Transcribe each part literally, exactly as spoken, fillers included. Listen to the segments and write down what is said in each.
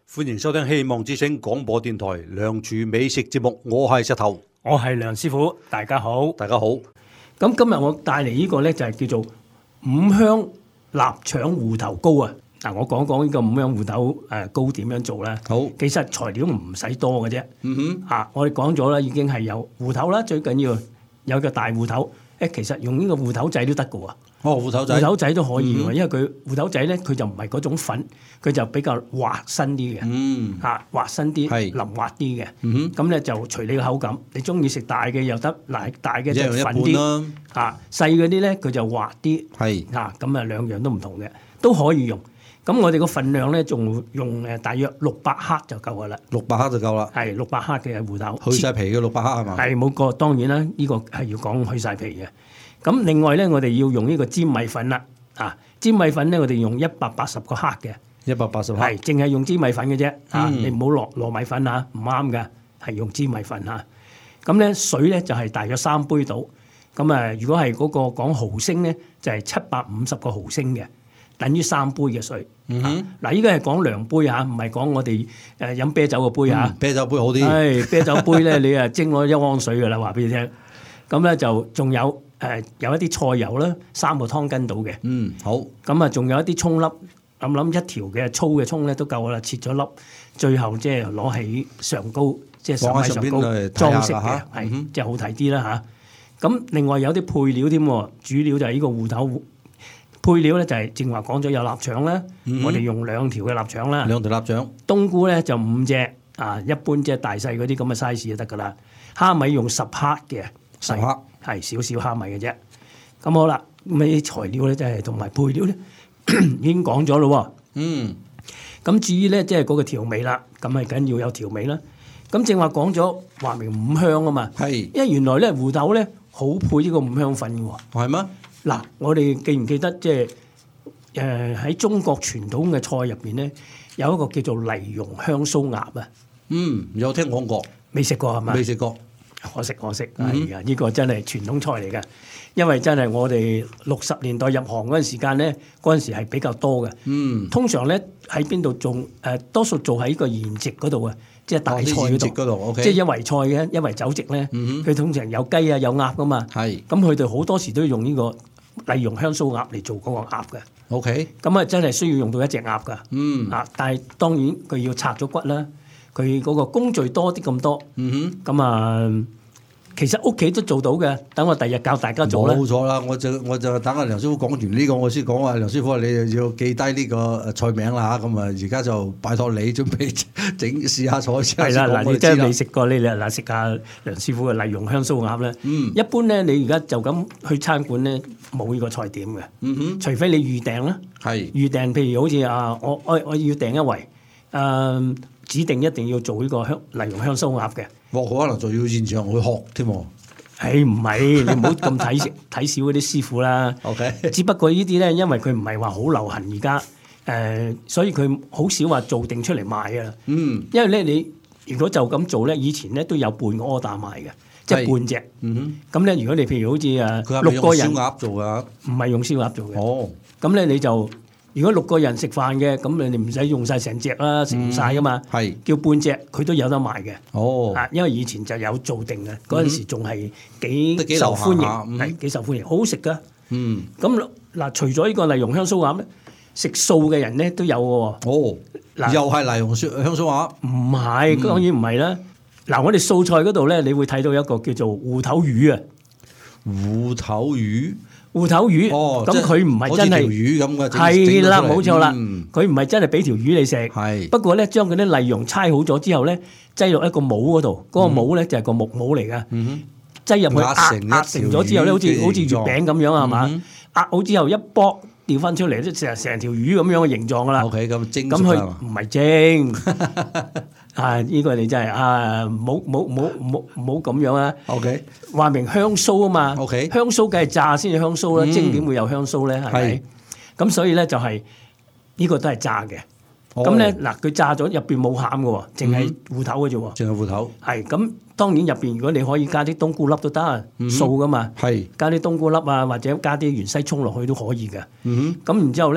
歡迎收聽希望之聲廣播電台梁廚美食節目，我係石頭， 我係梁師傅，大家好。 大家好。 咁今日我帶嚟呢個呢，就係叫做五香臘腸芋頭糕啊！嗱，我講講呢個五香芋頭誒糕點樣做啦。 好， 其實材料唔使多嘅啫。 嗯哼， 啊，我哋講咗啦，已經係有芋頭啦，最緊要有個大芋頭。誒，其實用呢個芋頭仔都得嘅喎。 哦，芋頭仔， 芋頭仔都可以喎， 嗯因為佢芋頭仔咧，佢就唔係嗰種粉，佢就比較滑身啲嘅。 嗯， 嚇，滑身啲， 係腍滑啲嘅。 嗯哼， 咁咧就隨你嘅口感，你中意食大嘅又得，嗱大嘅就一樣一半粉啲。 啦， 嚇，細嗰啲咧佢就滑啲。 係， 嚇，咁啊兩樣都唔同嘅，都可以用。咁我哋個份量咧，仲用誒大約六百克就夠噶啦。 六百克就夠啦， 係六百克嘅芋頭， 去晒皮嘅六百克係嘛？ 係冇個，當然啦，呢個係要講去晒皮嘅。咁另外咧，我哋要用呢個粘米粉啦。啊，粘米粉咧，我哋用一百八十個克嘅， 一百八十克， 係淨係用粘米粉嘅啫。啊， 嗯你唔好落糯米粉嚇，唔啱嘅，係用粘米粉嚇。咁咧水咧就係大約三杯到。咁啊，如果係嗰個講毫升咧，就係七百五十個毫升嘅，等於三杯嘅水。 嗯哼， 嗱，依家係講量杯嚇，唔係講我哋誒飲啤酒個杯嚇。 嗯啤酒杯好啲， 係啤酒杯咧，你啊蒸咗一缸水噶啦，話俾你聽。咁咧就仲有誒、呃、有一啲菜油啦，三個湯羹到嘅。 嗯，好， 咁啊，仲有一啲葱粒，諗諗一條嘅粗嘅葱咧都夠啦，切咗粒，最後即係攞起上高，即係放喺上喺上高上邊嚟睇裝飾嘅下啦嚇，嗯係哼即係好睇啲啦吓，咁另外有啲配料添喎，主料就係呢個芋頭。配料咧就係正話講咗有臘腸啦， 嗯哼我哋用兩條嘅臘腸啦。 兩條臘腸， 冬菇咧就五隻啊，一般即係大細嗰啲咁嘅 size 就得噶啦。蝦米用十克嘅， 十克， 係少少蝦米嘅啫。咁好啦，咁啲材料咧就係同埋配料咧已經講咗咯嗯， 喎。咁至於咧即係嗰個調味啦，咁係緊要有調味啦。咁正話講咗話明五香啊嘛， 係， 因為原來咧芋頭咧好配呢個五香粉嘅喎。 係咩？ 嗱，我哋記唔記得即係誒喺中國傳統嘅菜入邊咧，有一個叫做泥蓉香酥鴨啊？ 嗯，有聽講過， 未食過係嘛？ 未食過， 可惜可惜， 嗯係啊！呢個真係傳統菜嚟嘅，因為真係我哋六十年代入行嗰陣時間咧，嗰陣時係比較多嘅。 嗯， 通常咧喺邊度做？誒、多數做喺個筵席嗰度啊，即係大菜哦啲宴席嗰度。 嗰度，OK， 即係一圍菜嘅，一圍酒席咧，佢、 嗯通常有雞啊有鴨噶嘛。 係咁佢哋好多時都要用呢個例蓉香酥鴨嚟做嗰個鴨嘅。 ，OK， 咁啊真係需要用到一隻鴨㗎。 嗯， 啊，但係當然佢要拆咗骨啦，佢嗰個工序多啲咁多。 嗯咁啊，其實屋企都做到嘅，等我第日教大家哼， 做啦。 冇錯啦，我就我就等阿梁師傅講完呢個，我先講話梁師傅，你就要記低呢個誒菜名啦嚇，咁啊而家就拜託你準備整試下菜先。 係啦， 先講嗱，你真係我哋知啦未食過呢？嗱，食下梁師傅嘅例蓉香酥鴨咧。 嗯一般咧，你而家就咁去餐館咧，冇呢個菜點嘅， 嗯哼， 除非你預訂啦。 係， 預訂譬如好似啊，我我我要訂一圍，誒、指定一定要做呢個香例蓉香酥鴨嘅。 我可能仲要現場去學添喎。 誒唔係，你唔好咁睇睇少嗰啲師傅啦。 OK， 只不過呢啲咧，因為佢唔係話好流行而家，誒、所以佢好少話做定出嚟賣啊。 嗯因為咧，你如果就咁做咧，以前咧都有半個 order 賣嘅，即係係半隻。 嗯咁咧，如果你譬如好似哼，佢係誒咪六個人， 用燒鴨做㗎？ 唔係用燒鴨做嘅。 哦， 咁咧你就如果六個人食飯嘅，咁你哋唔使用晒成隻啦，食唔晒噶嘛。 係， 叫半隻，佢都有得賣嘅。 哦， 啊，因為以前就有做定嘅，嗰陣時仲係幾都幾流受歡行下嗯迎，係幾受歡迎，好好食噶。 嗯， 咁嗱，除咗呢個例蓉香酥鴨咧，食素嘅人咧都有嘅喎。 哦， 嗱又係泥蓉香香酥鴨， 唔係，當然唔係啦。嗱，我哋素菜嗰度咧，你會睇到一個叫做芋頭魚啊， 芋頭魚， 芋頭魚。 哦， 咁佢唔係真好似條係魚咁嘅，整係啦， 整到出嚟冇錯啦嗯， 佢唔係真係俾條魚你食。 係， 不過咧，將嗰啲例蓉搓好咗之後咧，擠落一個帽嗰度，嗰個帽咧就係個木帽嚟嘅。 嗯擠入去壓壓成一壓成咗之後咧，好似條魚好似月餅咁樣係嘛嗯？ 壓好之後一剝掉翻出嚟，都成成條魚咁樣嘅形狀噶啦哼。，OK，咁蒸咁佢熟㗎嘛唔係蒸，啊！呢個你真係啊，冇冇冇冇冇咁樣啊！ ，OK， 話明香酥啊嘛 OK 香酥梗係炸先至香酥啦， 嗯蒸點會有香酥咧？係咪係？ 咁所以咧就係呢個都係炸嘅。 哦咁咧嗱，佢炸咗入邊冇餡嘅喎，淨係芋頭嘅啫喎。 淨係芋頭， 係咁，當然入邊如果你可以加啲冬菇粒都得， 嗯素噶嘛。 係， 加啲冬菇粒啊，或者加啲芫茜葱落去都可以嘅。 嗯咁然之後咧，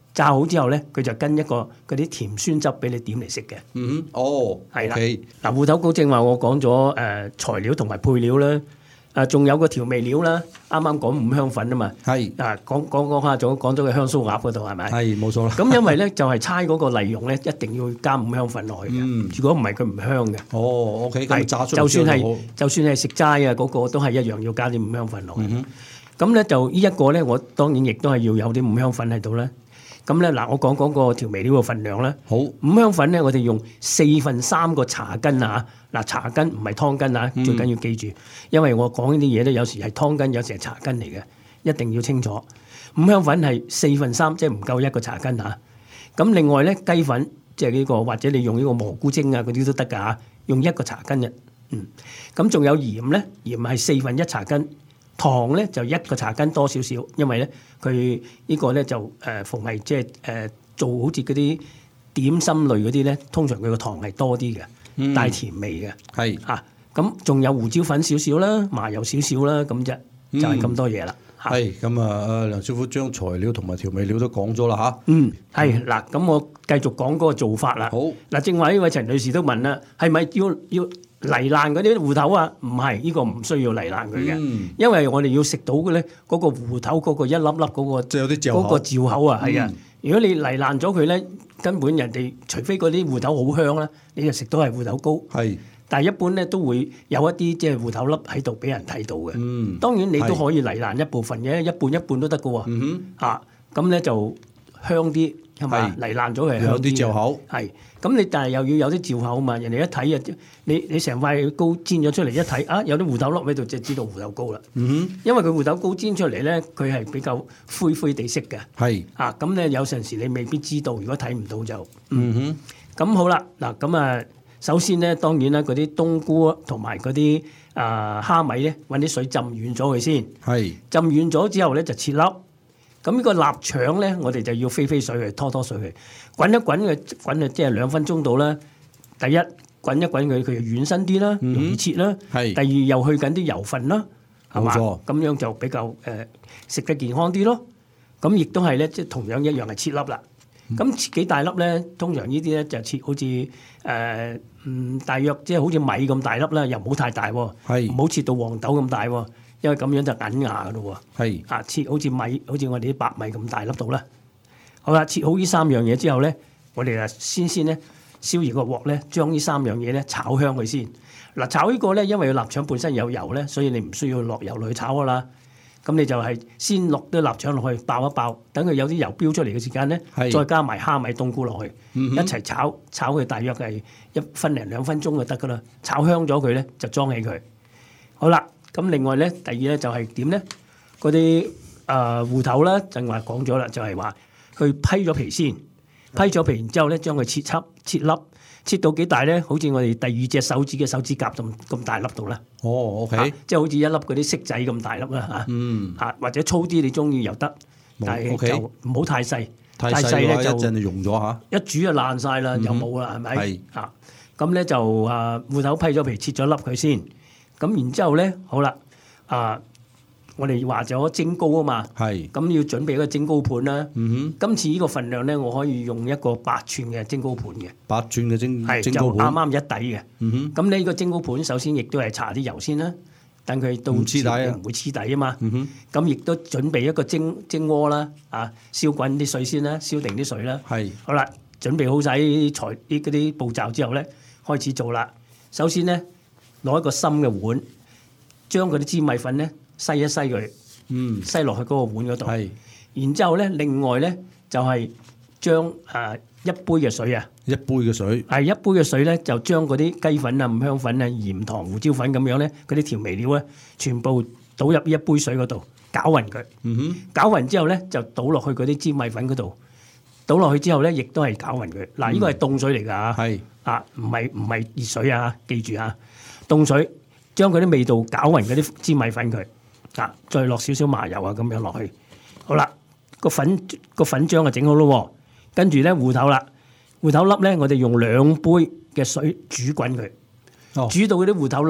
炸好之後咧，佢就跟一個嗰啲甜酸汁俾你點嚟食嘅。 嗯哼，哦， 係啦 OK， 嗱，芋頭糕正話我講咗誒材料同埋配料啦，誒仲有個調味料啦，啱啱講五香粉啊嘛， 係啊講講講下仲講咗個香酥鴨嗰度係咪？ 係冇錯啦。 咁因為咧就係猜嗰個例用咧，一定要加五香粉落去嘅。 嗯如果唔係佢唔香嘅。 哦，OK， 係咁炸出嚟就算係之後好就算係食齋啊，嗰、個都係一樣要加啲五香粉落去。 嗯咁咧、就呢一個咧，我當然亦都係要有啲五香粉喺度啦。咁咧嗱，我講講個調味料嘅份量啦。 好， 五香粉咧，我哋用四分三個茶羹啊！嗱，茶羹唔係湯羹啊，最緊要記住，因為我講呢啲嘢咧，有時係湯羹，有時係茶羹嚟嘅，一定要清楚。五香粉係四分三，即係唔夠一個茶羹嚇。咁另外咧，雞粉即係呢個，或者你用呢個蘑菇精啊嗰啲都得㗎嚇，用一個茶羹嘅。嗯，咁仲有鹽咧，鹽係四分一茶羹。糖咧就一個茶羹多少少，因為咧佢呢個咧就誒逢係即係誒做好似嗰啲點心類嗰啲咧，通常佢個糖係多啲嘅，帶甜味嘅係嚇。咁仲有胡椒粉少少啦，麻油少少啦，咁啫，就係咁多嘢啦。嚇係咁啊！阿梁師傅將材料同埋調味料都講咗啦嚇。 嗯，係嗱，咁我繼續講嗰個做法啦。 好嗱，正話呢位陳女士都問啦，係咪要要泥爛嗰啲芋頭啊？唔係，呢個唔需要泥爛佢嘅， 嗯因為我哋要食到嘅咧，嗰個芋頭嗰個一粒粒嗰個即係有啲嚼口嗰個嚼口啊，係啊嗯。 如果你泥爛咗佢咧，根本人哋除非嗰啲芋頭好香啦，你就食到係芋頭糕。 係但係一般咧都會有一啲即係芋頭粒喺度俾人睇到嘅。 嗯當然你都係可以泥爛一部分嘅，一半一半都得嘅喎。 嗯哼嚇咁咧就香啲係嘛？ 係泥爛咗係香有啲嘅嚼口係咁你但係又要有啲嚼口嘛？人哋一睇啊，你你成塊糕煎咗出嚟一睇啊，有啲芋頭粒喺度就知道芋頭糕啦。 嗯因為佢芋頭糕煎出嚟咧，佢係比較灰灰地色嘅。 哼係啊，咁咧有陣時你未必知道，如果睇唔到就嗯哼咁好啦。嗱咁啊，首先咧當然啦，嗰啲冬菇同埋嗰啲啊蝦米咧，揾啲水浸軟咗佢先。 係浸軟咗之後咧就切粒。咁呢個臘腸咧，我哋就要飛飛水去拖拖水去滾一滾佢，滾啊即係兩分鐘到啦。第一滾一滾佢，佢就軟身啲啦，容易切啦。 係第二又去緊啲油分啦，係嘛？ 冇錯咁樣就比較誒、呃、食得健康啲咯。咁亦都係咧，即係同樣一樣係切粒啦。咁切幾大粒咧？通常呢啲咧就切好似誒嗯大約即係好似米咁大粒啦，又唔好太大喎， 係唔好切到黃豆咁大喎，因為咁樣就銀牙噶咯喎。 係啊，切好似米，好似我哋啲白米咁大粒度啦。好啦，切好呢三樣嘢之後咧，我哋啊先先咧燒熱個鑊咧，將呢三樣嘢咧炒香佢先。嗱，炒呢個咧，因為個臘腸本身有油咧，所以你唔需要落油落去炒噶啦。咁你就係先落啲臘腸落去爆一爆，等佢有啲油飆出嚟嘅時間咧， 係再加埋蝦米冬菇落去， 嗯哼一齊炒，炒佢大約係一分零兩分鐘就得噶啦。炒香咗佢咧，就裝起佢。好啦，咁另外咧，第二咧就係點咧？嗰啲誒芋頭啦，正話講咗啦，就係話佢批咗皮先，批咗皮然之後咧，將佢切輯、切粒，切到幾大咧？好似我哋第二隻手指嘅手指甲咁咁大粒度啦。 哦啊 ，OK， 即係好似一粒嗰啲骰仔咁大粒啦嚇。 嗯， 啊或者粗啲你中意又得， 冇但係 OK 就唔好太細， 太細嘅話一咧就陣就溶咗嚇。 一煮就爛晒啦，又冇啦，係咪？ 係啊，咁咧就啊芋頭批咗皮，切咗粒佢先，咁然之後咧，好啦，啊我哋話咗蒸糕啊嘛， 係咁要準備一個蒸糕盤啦。 嗯今次呢個份量咧，我可以用一個八寸嘅蒸糕盤嘅， 哼，八寸嘅蒸係就蒸糕盤， 啱啱一底嘅。 嗯哼， 咁呢個蒸糕盤首先亦都係搽啲油先啦，等佢到唔黐底啊唔會黐底啊嘛。 嗯哼， 咁亦都準備一個蒸蒸鍋啦，啊燒滾啲水先啦，燒定啲水啦。 係好啦，準備好晒啲材啲嗰啲步驟之後咧，開始做啦。首先咧，攞一個深嘅碗，將嗰啲粘米粉咧篩一篩佢， 嗯篩落去嗰個碗嗰度。 係然之後咧，另外咧就係將誒一杯嘅水啊， 一杯嘅水， 係一杯嘅水咧，就將嗰啲雞粉啊、五香粉啊、鹽糖、胡椒粉咁樣咧，嗰啲調味料咧，全部倒入呢一杯水嗰度，攪勻佢。 嗯哼， 攪勻之後咧，就倒落去嗰啲粘米粉嗰度。倒落去之後咧，亦都係攪勻佢。嗱，呢個係凍水嚟㗎嚇， 係啊，唔係唔係熱水啊，記住啊，凍水將嗰啲味道攪勻嗰啲粘米粉佢，啊，再落少少麻油啊咁樣落去。好啦，個粉個粉漿就整好咯喎，跟住咧芋頭啦，芋頭粒咧，我哋用兩杯嘅水煮滾佢， 哦煮到嗰啲芋頭腍，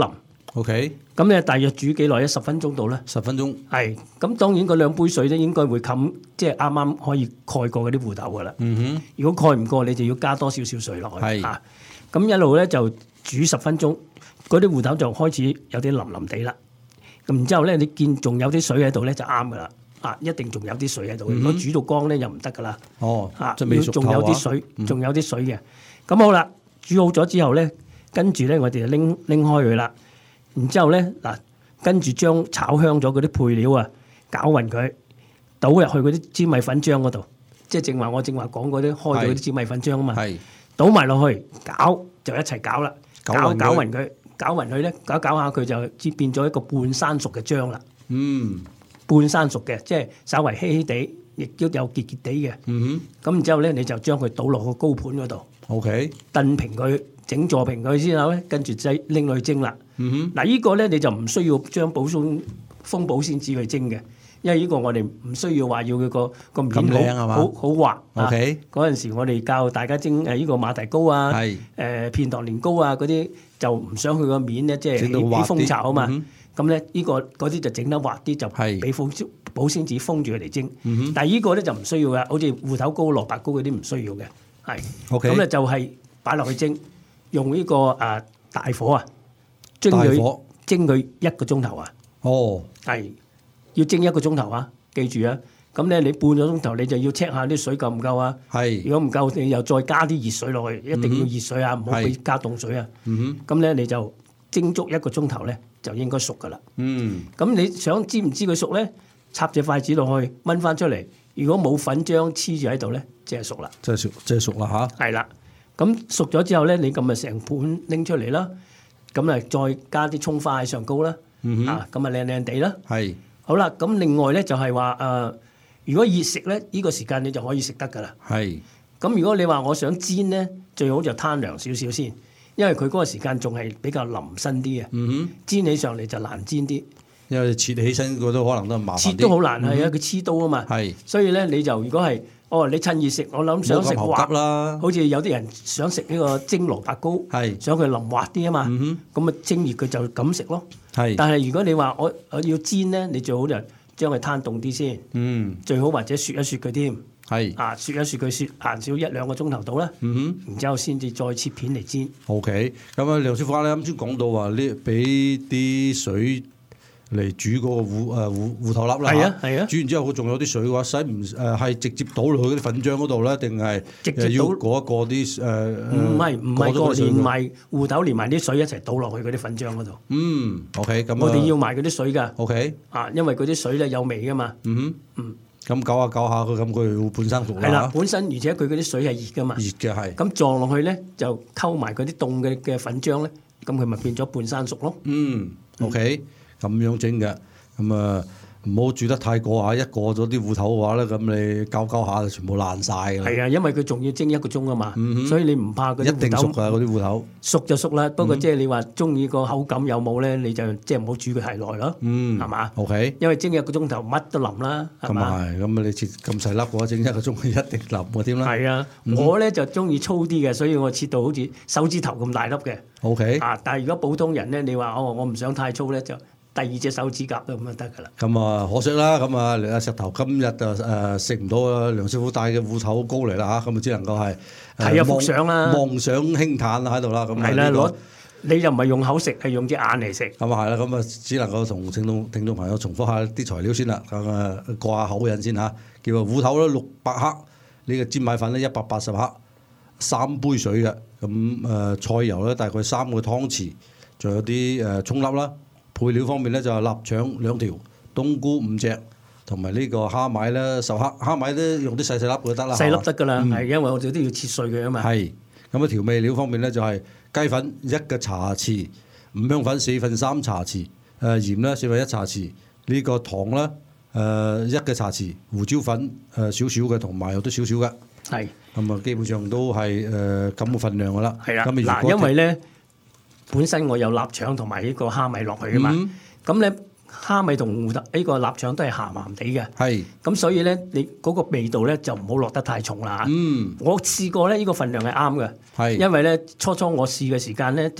OK， 咁咧大約煮幾耐咧？十分鐘到啦。 十分鐘。 係，咁當然嗰兩杯水咧應該會冚，即係啱啱可以蓋過嗰啲芋頭噶啦。 嗯哼。 如果蓋唔過，你就要加多少少水落去。 係啊，咁一路咧就煮十分鐘，嗰啲芋頭就開始有啲腍腍地啦。咁然之後咧，你見仲有啲水喺度咧就啱噶啦。啊，一定仲有啲水喺度。如果煮到乾咧又唔得噶啦。 哦， 啊， 即係未熟透仲有啲啊。 水，仲有啲水嘅。咁好啦，煮好咗之後咧，跟住咧我哋就拎拎開佢啦。然之後咧嗱，跟住將炒香咗嗰啲配料啊，攪勻佢，倒入去嗰啲粘米粉漿嗰度，即係正話我正話講嗰啲開咗嗰啲粘米粉漿啊嘛， 係。 倒埋落去攪就一齊攪啦，攪攪勻佢攪勻佢，攪勻佢咧，攪攪下佢就至變咗一個半生熟嘅漿啦， 嗯。 半生熟嘅，即係稍為稀稀地，亦都有結結地嘅。 嗯咁然之後咧，你就將佢倒落個高盤嗰度， 哼。OK。 燉平佢，整座平佢之後咧，跟住擠拎落去蒸啦。 嗯嗱，呢個咧你就唔需要將保鮮封保鮮紙去蒸嘅，因為呢個我哋唔需要話要佢個個面咁靚係嘛好好好滑。 哼。OK。 嗰陣時我哋教大家蒸誒呢個馬蹄糕啊， 係。 誒片糖年糕啊嗰啲，就唔想佢個面咧即係起起整到滑啲蜂巢啊嘛嗯。 咁咧呢個嗰啲就整得滑啲，就係俾保保鮮紙封住佢嚟蒸。 嗯哼。 但係呢個咧就唔需要嘅，好似芋頭糕、蘿蔔糕嗰啲唔需要嘅，係。 OK。 咁咧就係擺落去蒸，用呢個誒大火啊，蒸佢大火。 蒸佢一個鐘頭啊， 哦。 係要蒸一個鐘頭啊，記住啊。咁咧你半個鐘頭你就要 check 下啲水夠唔夠啊。 係。 如果唔夠，你又再加啲熱水落去，一定要熱水啊，唔好俾係加凍水啊。 嗯咁咧你就蒸足一個鐘頭咧，就應該熟噶啦。 哼。嗯。 咁你想知唔知佢熟咧？插隻筷子落去掹翻出嚟，如果冇粉漿黐住喺度咧，即係熟啦。 即係熟，即係熟啦吓。 係啦，咁熟咗之後咧，你咁咪成盤拎出嚟啦，咁啊再加啲葱花喺上高啦， 嗯哼。 啊咁啊靚靚地啦。 係。 好啦，咁另外咧就係話誒，如果熱食咧，呢個時間你就可以食得噶啦。 係。 咁如果你話我想煎咧，最好就攤涼少少先，因為佢嗰個時間仲係比較腍身啲嘅， 嗯煎起上嚟就難煎啲， 哼。因為切起身嗰都可能都麻煩啲。 切都好難係啊，佢黐刀啊嘛。 係。 所以咧你就如果係哦，你趁熱食，我諗想食冇咁滑猴急啦。 好似有啲人想食呢個蒸蘿蔔糕， 係。 想佢淋滑啲啊嘛， 嗯咁啊蒸熱佢就咁食咯。 哼。係。 但係如果你話我我要煎咧，你最好就將佢攤凍啲先， 嗯。 最好或者雪一雪佢添， 係。 啊雪一雪佢雪閒少一兩個鐘頭到啦， 嗯哼。 然之後先至再切片嚟煎。 OK，咁啊，梁師傅咧啱先講到話呢，俾啲水嚟煮嗰個芋誒芋芋頭粒啦係啊嚇係啊煮完之後佢仲有啲水嘅話，使唔誒係直接倒落去嗰啲粉漿嗰度咧，定係直接誒要倒過一過啲誒？ 唔係唔係個過咗嗰啲水㗎連埋芋頭連埋啲水一齊倒落去嗰啲粉漿嗰度， 嗯，OK，咁啊我哋要埋嗰啲水㗎， OK， 啊因為嗰啲水咧有味㗎嘛， 嗯哼， 嗯， 咁搞下搞下佢咁佢會半生熟係啦啦， 本身而且佢嗰啲水係熱㗎嘛熱。嘅係， 咁撞落去咧，就溝埋嗰啲凍嘅嘅粉漿咧，咁佢咪變咗半生熟咯。 嗯，OK，咁樣整嘅，咁啊唔好煮得太過啊！一過咗啲芋頭嘅話咧，咁你攪攪下就全部爛晒㗎啦， 係啊，因為佢仲要蒸一個鐘啊嘛， 嗯哼所以你唔怕嗰一啲芋頭定熟㗎嗰啲芋頭。 熟就熟啦。不過即係你話中意個口感有冇咧，你就即係唔好煮佢太耐咯， 嗯， 係嘛？ ？OK。 因為蒸一個鐘頭乜都腍啦，係咁啊嘛？ 係，咁啊你切咁細粒嘅話，整一個鐘一定腍嘅添啦。 係啊， 嗯我咧就中意粗啲嘅，所以我切到好似手指頭咁大粒嘅。 OK， 啊，但係如果普通人咧，你話哦，我唔想太粗咧，就第二隻手指甲都咁就得㗎啦。 咁啊可惜啦，咁啊阿石頭今日就誒食唔到啊梁師傅帶嘅芋頭糕嚟啦嚇，咁啊只能夠係誒睇一幅相啦望望想輕嘆喺度啦，咁啊係啦， 呢個攞你就唔係用口食，係用隻眼嚟食。 咁啊係啦，咁啊只能夠同聽眾聽眾朋友重複下啲材料先啦，咁啊過下口癮先嚇，叫做芋頭咧六百克，呢個煎米粉咧一百八十克，三杯水嘅，咁誒菜油咧大概三個湯匙，仲有啲誒葱粒啦。配料方面咧就係臘腸兩條，冬菇五隻，同埋呢個蝦米咧十克，蝦米咧用啲細細粒就得啦， 細粒得㗎啦， 嗯係因為我哋都要切碎佢啊嘛。 係咁啊調味料方面咧就係雞粉一個茶匙，五香粉四分三茶匙，誒鹽咧四分一茶匙，呢個糖咧誒一個茶匙，胡椒粉誒少少嘅，同埋有啲少少嘅， 係咁啊基本上都係誒咁嘅份量㗎啦。 係啦， 咁啊如嗱， 果因為咧本身我有臘腸同埋呢個蝦米落去啊嘛， 嗯咁咧蝦米同芋頭呢個臘腸都係鹹鹹地嘅， 係咁所以咧你嗰個味道咧就唔好落得太重啦。 嗯我試過咧，呢個份量係啱嘅， 係因為咧初初我試嘅時間咧就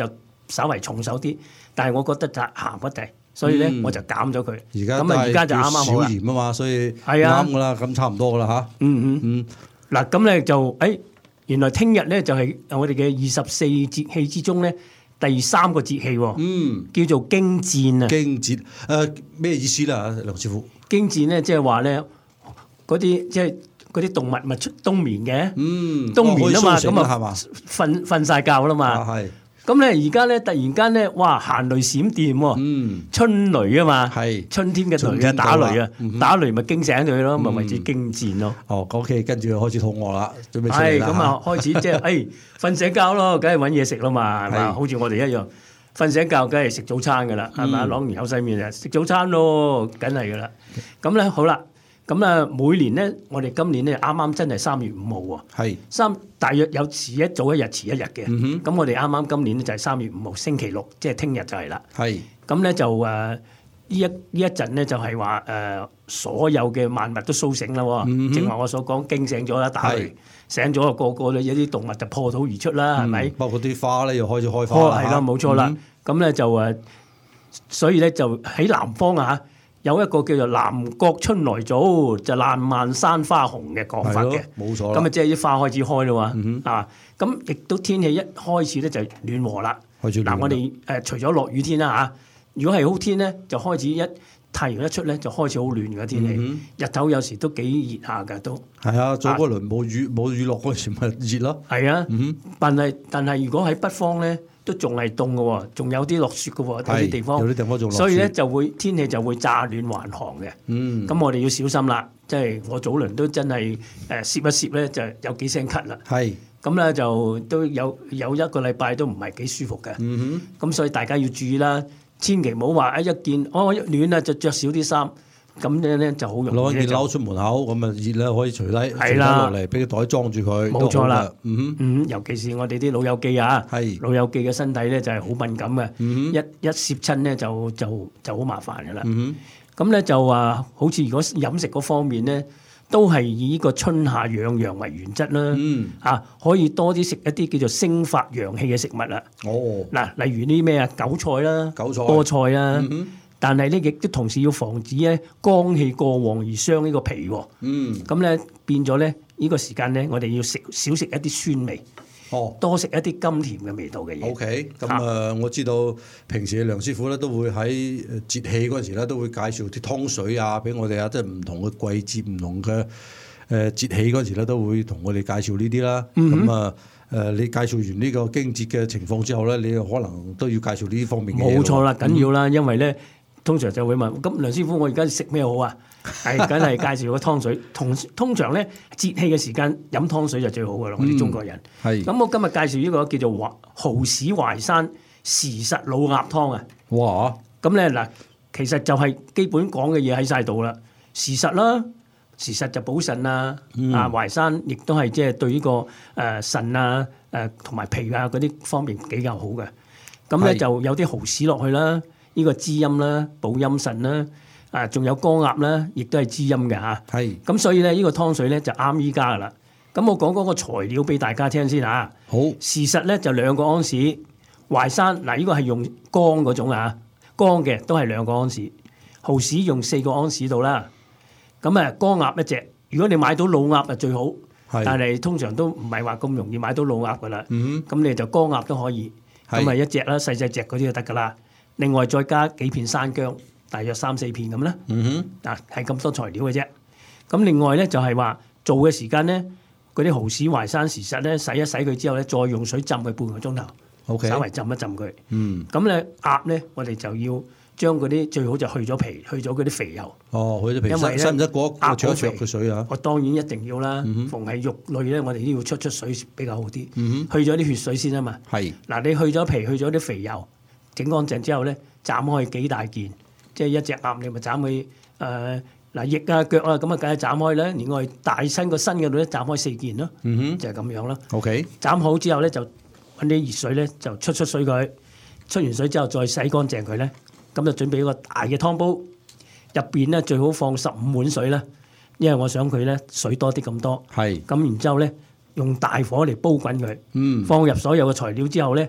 稍為重手啲，但係我覺得就鹹不滯，所以咧、 嗯我就減咗佢。 而家咁啊，而家就啱啱好少啦。 鹽啊嘛，所以係啊啱噶啦，咁差唔多噶啦嚇。 嗯嗯。 嗯， 嗱咁咧就誒、哎，原來聽日咧就係我哋嘅二十四節氣之中咧第三個節氣喎， 嗯， 叫做驚蟬啊！ 驚蟄誒咩意思啦，梁師傅？ 驚蟬咧即係話咧嗰啲即係嗰啲動物咪出冬眠嘅， 嗯， 冬眠啊嘛， 可以甦醒咁啊啦係嘛？ 瞓瞓晒覺啦啊嘛。 係， 咁咧而家咧突然間咧，哇行雷閃電喎， 嗯， 春雷啊嘛， 係春天嘅雷啊春天到打雷啊啦嗯哼， 打雷咪驚醒佢咯，咪嗯為之驚蟬咯。 哦，OK，跟住開始肚餓啦，準備出嚟係啦咁啊，開始即係誒瞓醒覺咯，梗係揾嘢食啦嘛，係嘛？ 係好似我哋一樣，瞓醒覺梗係食早餐噶啦，係咪？ 嗯朗完口洗面啊，食早餐咯，梗係噶啦。咁咧好啦，咁啊每年咧，我哋今年咧啱啱真係三月五號喎， 係， 三大約有遲一早一日遲一日嘅。 嗯咁我哋啱啱今年咧就係三月五號星期六，即係聽日就係啦。 哼，係， 咁咧就誒呢一呢一陣咧就係話誒所有嘅萬物都甦醒啦喎， 嗯哼正話我所講驚醒咗啦，打雷係醒咗啊，個個咧有啲動物就破土而出啦，係咪嗯？包括啲花咧又開始開花哦， 啦， 係啦， 嚇冇錯啦嗯。 咁咧就誒，所以咧就喺南方啊有一個叫做南國春來早，就爛漫山花紅嘅講法嘅係咯。，冇錯啦， 咁啊，即係啲花開始開啦嗯喎，啊，咁亦都天氣一開始咧就暖和啦。嗱， 開始暖啦我哋誒、呃除咗落雨天啦嚇，如果係好天咧，就開始一太陽一出咧，就開始好暖嘅天氣。 嗯日頭有時都幾熱下㗎，都係啊，早嗰輪冇雨冇雨落嗰時咪熱咯， 係啊。 嗯但係但係如果喺北方咧，都仲係凍嘅喎，仲有啲落雪嘅喎，有係啲地方。 有啲地方仲落雪所以咧就會天氣就會乍暖還寒嘅。 嗯， 咁我哋要小心啦，即係我早輪都真係誒攝一攝咧，就有幾聲咳啦。 係， 咁咧就都有有一個禮拜都唔係幾舒服嘅。 嗯咁所以大家要注意啦，千祈唔好話一見哦一暖啦就着少啲衫，咁樣咧就好哼， 容易咧就攞件褸出門口咁啊熱咧可以除低，除低係啦落嚟，俾個袋裝住佢， 冇錯啦都好㗎，嗯哼， 嗯，尤其是我哋啲老友記啊， 係老友記嘅身體咧就係好敏感嘅， 嗯哼一一攝親咧就就就好麻煩嘅啦。 嗯咁咧就話好似如果飲食嗰方面咧，都係以呢個春夏養陽為原則啦。 嗯啊，可以多啲食一啲叫做升發陽氣嘅食物啦。 哼，哦， 嗱，例如啲咩啊，韭菜啦、 韭菜菠菜啦。 嗯哼， 但係咧，亦都同時要防止咧光氣過旺而傷呢個脾喎。 嗯， 咁咧變咗咧，呢個時間咧，我哋要食少食一啲酸味， 哦。 多食一啲甘甜嘅味道嘅嘢。 O.K. 咁啊，我知道平時梁師傅咧都會喺誒節氣嗰陣時咧都會介紹啲湯水啊，俾我哋啊，即係唔同嘅季節、唔同嘅誒節氣嗰陣時咧都會同我哋介紹呢啲啦。咁啊誒，你介紹完呢個驚蟄嘅情況之後咧，你可能都要介紹呢方面嘅嘢咯冇錯啦，緊要啦，因為咧通常就會問：咁梁師傅，我而家食咩好啊？係梗係介紹個湯水。同通常咧節氣嘅時間飲湯水就最好噶啦，我哋中國人。 係咁我今日介紹呢個叫做華蠔豉淮山時實老鴨湯啊。 哇！ 咁咧嗱，其實就係基本講嘅嘢喺晒度啦。時實啦，時實就補腎啊， 嗯啊淮山亦都係即係對呢個誒腎啊、誒同埋脾啊嗰啲方面比較好嘅。咁咧係就有啲蠔豉落去啦，呢個滋陰啦、補陰腎啦，啊仲有歌鴨啦，亦都係滋陰嘅嚇。 係咁所以咧呢個湯水咧就啱依家噶啦。咁我講嗰個材料俾大家聽先嚇。 好時實咧就兩個安士，淮山嗱呢個係用乾嗰種啊，乾嘅都係兩個安士，蠔豉用四個安士度啦。咁啊歌鴨一隻，如果你買到老鴨就最好， 係但係通常都唔係話咁容易買到老鴨噶啦。 嗯咁你就歌鴨都可以， 係咁啊一隻啦，細細隻嗰啲就得噶啦。另外再加幾片山姜，大約三四片咁啦。 嗯哼嗱係咁多材料嘅啫。咁另外咧就係話做嘅時間咧，嗰啲蠔豉淮山時實咧洗一洗佢之後咧，再用水浸佢半個鐘頭， ，OK， 稍微浸一浸佢。 嗯咁咧鴨咧，我哋就要將嗰啲最好就去咗皮，去咗嗰啲肥油。 哦，佢啲皮因為咧使使唔使過過鴨灼一灼好肥佢水啊？ 我當然一定要啦。 嗯哼逢係肉類咧，我哋都要出出水比較好啲， 嗯去咗啲血水先啊嘛。 係嗱，你去咗皮，去咗啲肥油，整乾淨之後咧，斬開幾大件，即係一隻鴨你咪斬佢誒嗱翼啊腳啊，咁啊梗係斬開啦。另外大身個身嗰度咧斬開四件咯， 嗯哼就係咁樣啦。 ，OK， 斬好之後咧，就揾啲熱水咧就出出水佢，出完水之後再洗乾淨佢咧，咁就準備一個大嘅湯煲，入邊咧最好放十五碗水啦，因為我想佢咧水多啲咁多。 係咁然之後咧用大火嚟煲滾佢。 嗯放入所有嘅材料之後咧，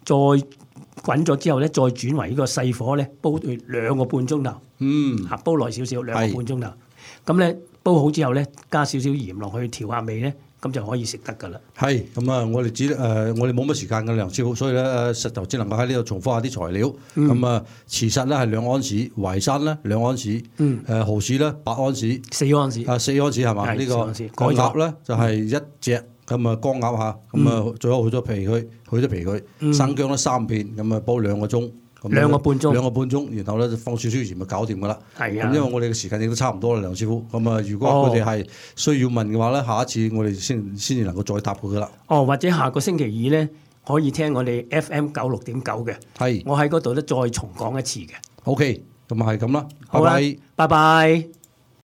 再滾咗之後咧，再轉為呢個細火咧，煲佢兩個半鐘頭， 嗯， 嚇煲耐少少，兩個半鐘頭。咁咧煲好之後咧，加少少鹽落去調下味咧，咁就可以食得㗎啦。 係咁啊！我哋只誒、呃、我哋冇乜時間嘅梁師傅，所以咧誒實頭只能夠喺呢度重複下啲材料。咁啊、嗯，慈實咧係兩安士，淮山咧兩安士， 嗯， 誒蠔豉咧八安士， 四安士， 啊四安士係嘛？呢、這個個鴨咧就係一隻。咁啊，乾鴨嚇，咁啊，最好去咗皮佢，去咗皮佢， 嗯、 生薑咧三片，咁啊煲兩個鐘， 兩個半鐘， 兩個半鐘，然後咧就放少少鹽就搞掂噶啦。 係啊， 咁因為我哋嘅時間亦都差唔多啦，梁師傅。咁啊，如果佢哋係需要問嘅話咧，下一次我哋先先至能夠再答佢噶啦。 哦，或者下個星期二咧，可以聽我哋 F M 九六點九嘅， 係， 我喺嗰度咧再重講一次嘅。 OK，咁啊係咁啦， 好啦， 拜拜。 拜拜。